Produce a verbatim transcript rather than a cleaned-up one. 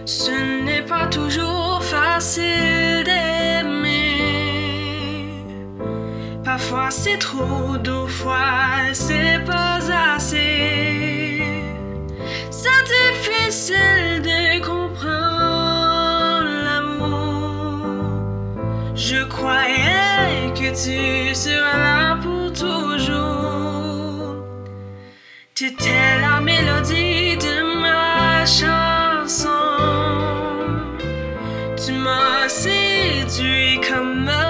Ce n'est pas toujours facile d'aimer. Parfois c'est trop, d'autres fois c'est pas assez. C'est difficile de comprendre l'amour. Je croyais que tu serais là pour toujours. T'étais la mélodie de ma chanson. Tu m'as séduit comme un